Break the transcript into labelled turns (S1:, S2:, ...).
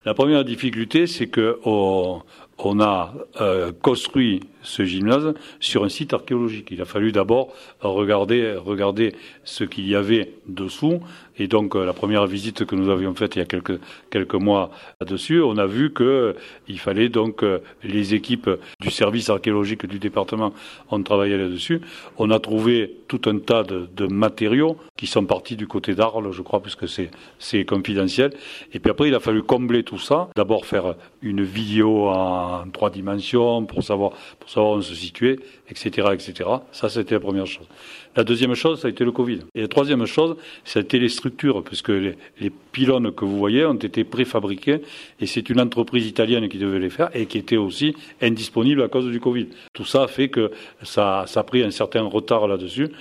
S1: La première difficulté, c'est que on a construit ce gymnase sur un site archéologique. Il a fallu d'abord regarder ce qu'il y avait dessous. Et donc, la première visite que nous avions faite il y a quelques mois là-dessus, on a vu qu'il fallait donc les équipes du service archéologique du département ont travaillé là-dessus. On a trouvé tout un tas de matériaux qui sont partis du côté d'Arles, je crois, puisque c'est confidentiel. Et puis après, il a fallu combler tout ça. D'abord faire une vidéo en 3 dimensions pour savoir où on se situait, etc., etc. Ça, c'était la première chose. La deuxième chose, ça a été le Covid. Et la troisième chose, ça a été les structures, puisque les pylônes que vous voyez ont été préfabriqués, et c'est une entreprise italienne qui devait les faire, et qui était aussi indisponible à cause du Covid. Tout ça a fait que ça a pris un certain retard là-dessus.